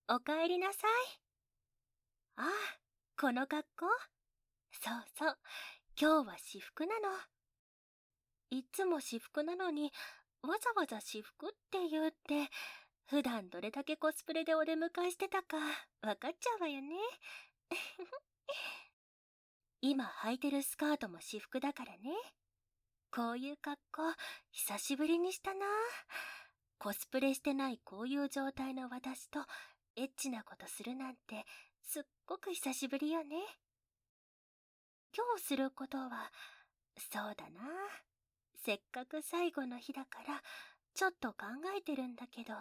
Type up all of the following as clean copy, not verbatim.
おかえりなさい。ああ、この格好。そうそう、今日は私服なの。いつも私服なのに、わざわざ私服って言うって、普段どれだけコスプレでお出迎えしてたか、わかっちゃうわよね。今履いてるスカートも私服だからね。こういう格好、久しぶりにしたな。コスプレしてないこういう状態の私と、エッチなことするなんて、すっごく久しぶりよね。今日することは、そうだな。せっかく最後の日だから、ちょっと考えてるんだけど。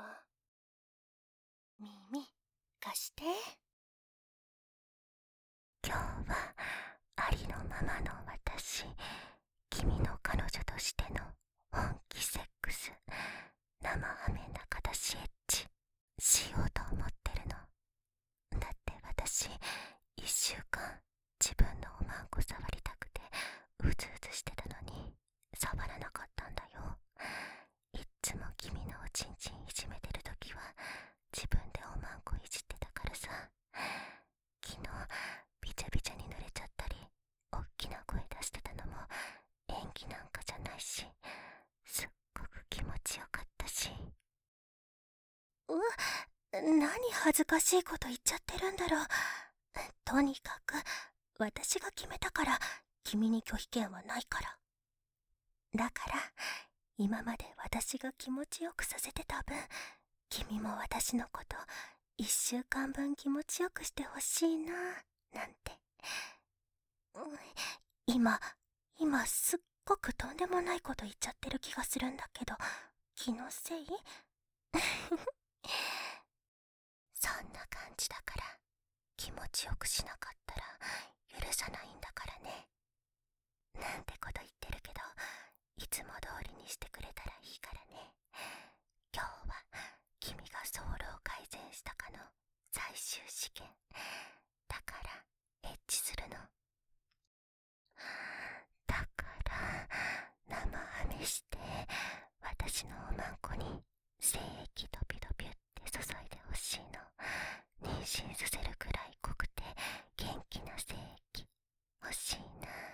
耳、貸して。今日は、ありのままの私、君の彼女としての本気セックス、生ハメな形エッチ、しようと思ってるの。だって私、1週間、自分のおまんこ触りたくて、うずうずしてたのに、触らなかったんだよ。いっつも君のおちんちんいじめてるときは、自分でおまんこいじってたからさ。昨日、びちゃびちゃに濡れちゃったり、おっきな声出してたのも、演技なんかじゃないし、すっごく気持ちよかったし。何恥ずかしいこと言っちゃってるんだろう。とにかく、私が決めたから、君に拒否権はないから。だから、今まで私が気持ちよくさせてた分、君も私のこと1週間分気持ちよくしてほしいな、なんて。今すっごくとんでもないこと言っちゃってる気がするんだけど、気のせい？そんな感じだから、気持ちよくしなかったら許さないんだからね。なんてこと言ってるけど、いつも通りにしてくれたらいいからね。今日は君がソウルを改善したかの最終試験だから、エッチするの。だから生ハメして、私のおまんこに精液ドピドピって注いでほしいの。妊娠させるくらい濃くて元気な精液欲しい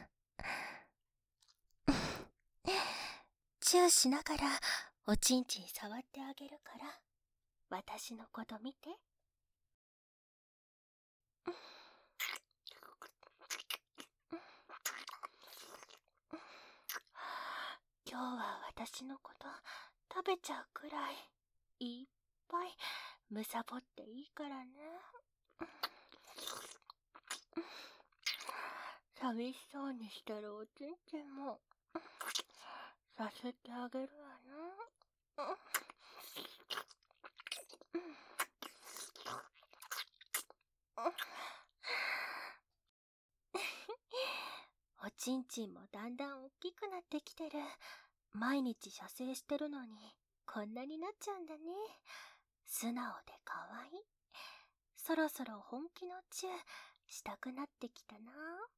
な。チューしながらおちんちん触ってあげるから、私のこと見て。今日は私のこと食べちゃうくらいいっぱいむさぼっていいからね。寂しそうにしてるおちんちんもさせてあげるわな。おちんちんもだんだん大きくなってきてる。毎日射精してるのにこんなになっちゃうんだね。素直でかわいい。そろそろ本気のチューしたくなってきたな。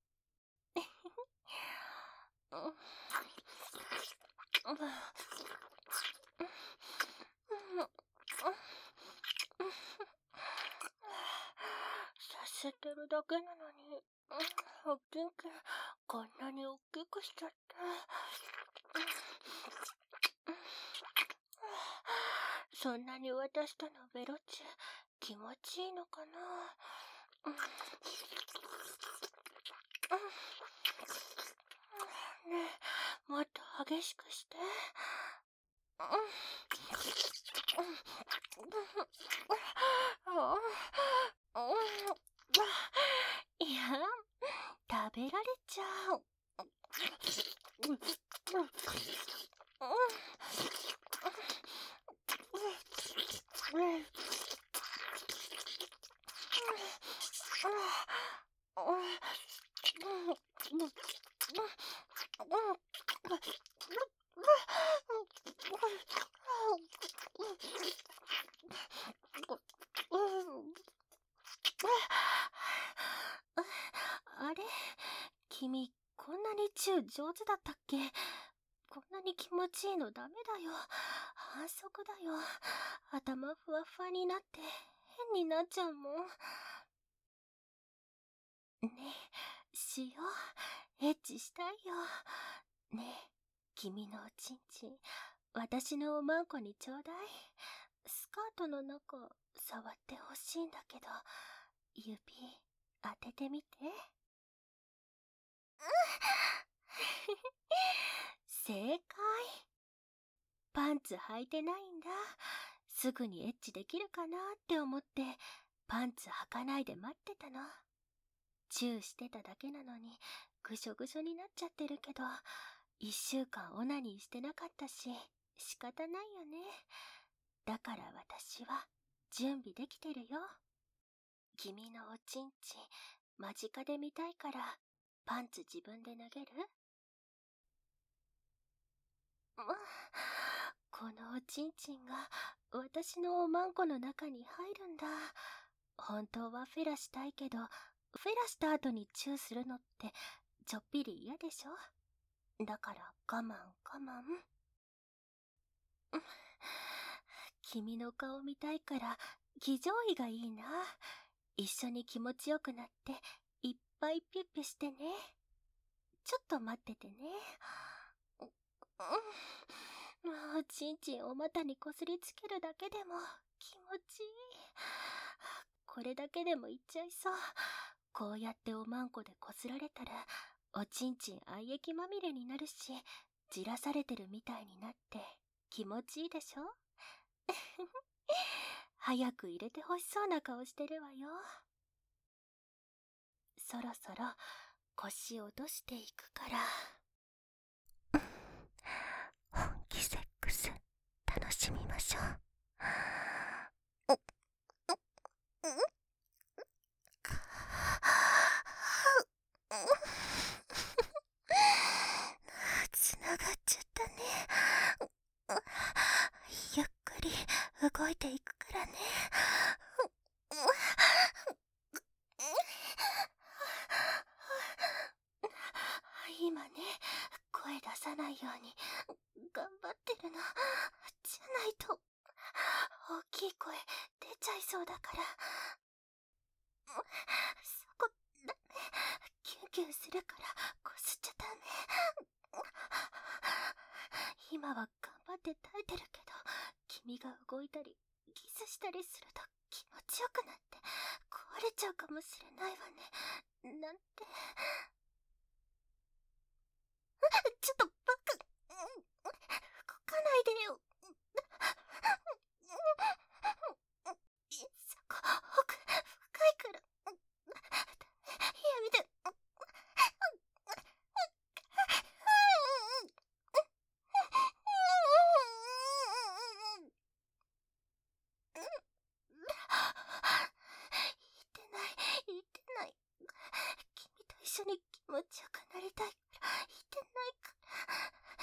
させてるだけなのに、おちんちんこんなに大きくしちゃって。そんなに私とのベロチュ気持ちいいのかな。ねえ、もっと激しくして。いや、食べられちゃう。あれ、君、こんなにチュー上手だったっけ？こんなに気持ちいいのダメだよ。反則だよ。頭ふわふわになってになっちゃうもん。ねえ、しよう。エッチしたいよ。ねえ、君のおちんちん、私のおまんこにちょうだい。スカートの中、触ってほしいんだけど、指、当ててみて。正解。パンツ履いてないんだ。すぐにエッチできるかなって思って、パンツ履かないで待ってたの。チューしてただけなのに、ぐしょぐしょになっちゃってるけど、1週間オナニーしてなかったし、仕方ないよね。だから私は、準備できてるよ。君のおちんちん、間近で見たいから、パンツ自分で脱げる？このおちんちんが私のおまんこの中に入るんだ。本当はフェラしたいけど、フェラした後にチューするのってちょっぴり嫌でしょ？だから我慢我慢。君の顔見たいから騎乗位がいいな。一緒に気持ちよくなっていっぱいピュッピュしてね。ちょっと待っててね。ちんちんお股にこすりつけるだけでも気持ちいい。これだけでもいっちゃいそう。こうやっておまんこでこすられたら、おちんちん愛液まみれになるし、じらされてるみたいになって気持ちいいでしょ？早く入れてほしそうな顔してるわよ。そろそろ腰落としていくから。本気セックス楽しみましょう。つながっちゃったね。ゆっくり動いていくからね。今ね、声出さないように頑張ってるの。じゃないと大きい声出ちゃいそうだから。そこダメ。キュンキュンするからこすっちゃダメ。今は頑張って耐えてるけど、君が動いたりキスしたりすると気持ちよくなって壊れちゃうかもしれないわね。なんて。ちょっとバカ。動かないでよ。そこ奥深いから。やめて。言ってない。君と一緒に気持ちよくなりたいから言ってないから。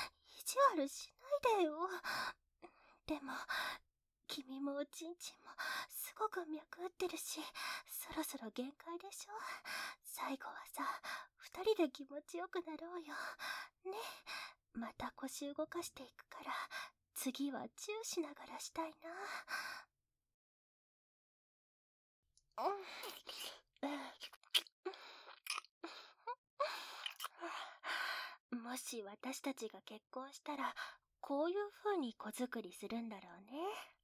意地悪しないでよ。でも君もおちんちんもすごく脈打ってるし、そろそろ限界でしょ。最後はさ、二人で気持ちよくなろうよ。ね。また腰動かしていくから、次はチューしながらしたいな。もし私たちが結婚したら、こういう風に子作りするんだろうね。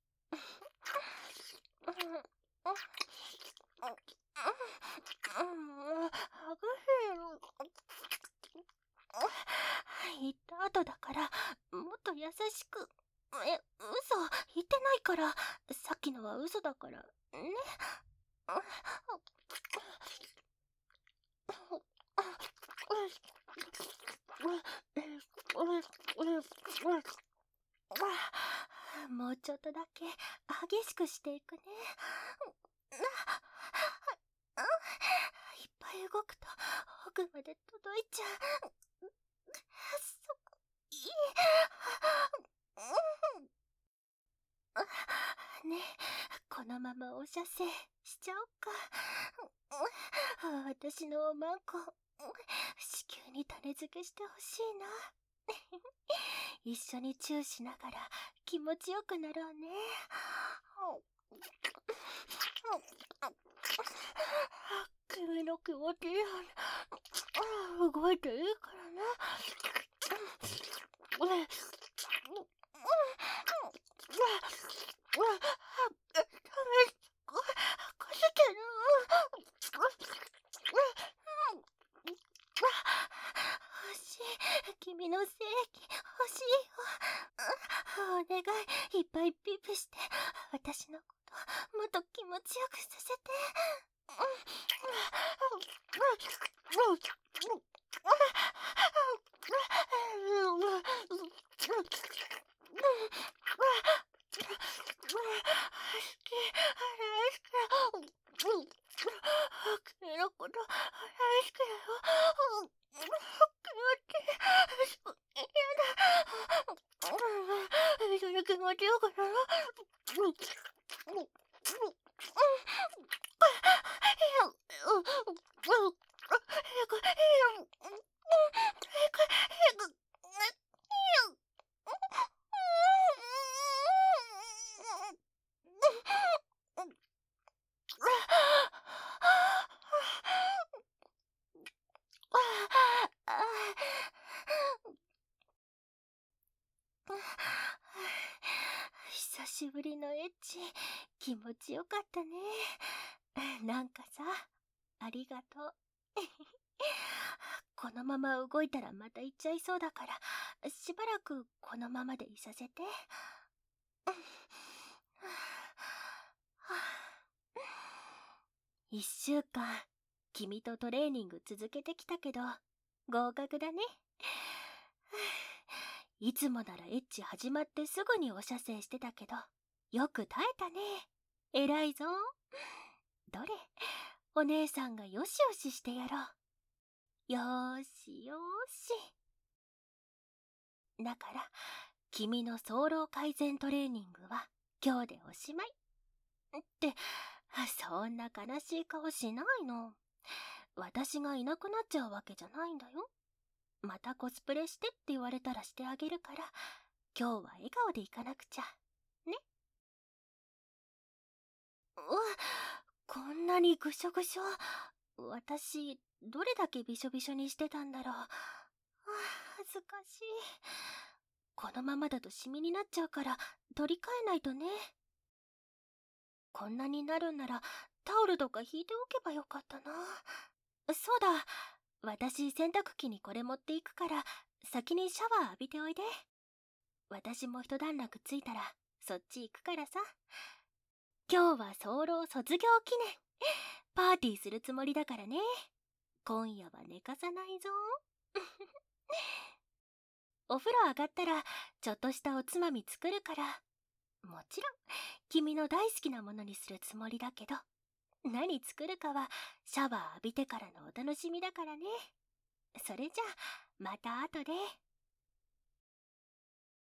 言った後だからもっと優しく。嘘言ってないから。さっきのは嘘だからね。もうちょっとだけ激しくしていくね。いっぱい動くと奥まで届いちゃう。そこいい。ねえ、このままお射精しちゃおうか。私のおまんこ、子宮に種付けしてほしいな。一緒にチューしながら気持ちよくなろうね。 君の気持ちいいように動いていいからな。欲しい。君の精液欲しいよ。お願い、いっぱいピープして私のこともっと気持ちよくさせて。君のこと大好きだよ。一緒に気持ちよくなろう。久しぶりのエッチ、気持ちよかったね。なんかさ、ありがとう。このまま動いたらまた行っちゃいそうだから、しばらくこのままでいさせて。1週間、君とトレーニング続けてきたけど、合格だね。いつもならエッチ始まってすぐにお射精してたけど、よく耐えたね。偉いぞ。どれ、お姉さんがよしよししてやろう。よーしよーし。だから、君の早漏改善トレーニングは今日でおしまい。って、そんな悲しい顔しないの。私がいなくなっちゃうわけじゃないんだよ。またコスプレしてって言われたらしてあげるから、今日は笑顔でいかなくちゃ。ね。こんなにぐしょぐしょ。私、どれだけびしょびしょにしてたんだろう。恥ずかしい。このままだとシミになっちゃうから取り替えないとね。こんなになるんならタオルとか引いておけばよかったな。そうだ、私洗濯機にこれ持っていくから先にシャワー浴びておいで。私も一段落ついたらそっち行くからさ。今日は早漏卒業記念。パーティーするつもりだからね。今夜は寝かさないぞ。お風呂上がったらちょっとしたおつまみ作るから。もちろん君の大好きなものにするつもりだけど、何作るかはシャワー浴びてからのお楽しみだからね。それじゃあまた後で。